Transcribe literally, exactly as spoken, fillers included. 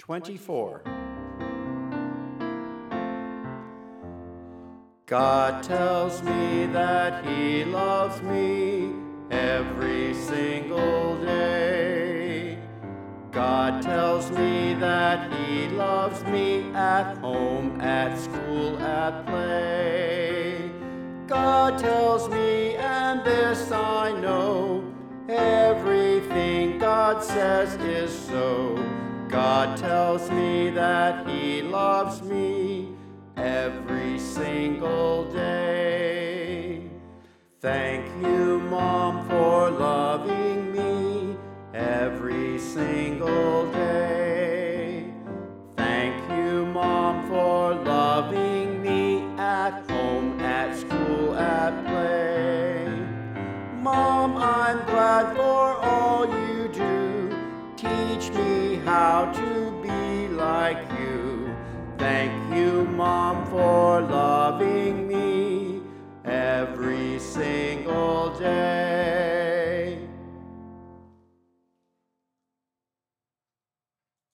twenty-four. God tells me that He loves me every single day. God tells me that He loves me at home, at school, at play. God tells me, and this I know, everything God says is so. God tells me that He loves me every single day. Thank you, Mom, for loving me every single day. Thank you, Mom, for loving me at home, at school, at play. Mom, I'm glad for all you do. Teach me how to be like you. Thank you, Mom, for loving me every single day.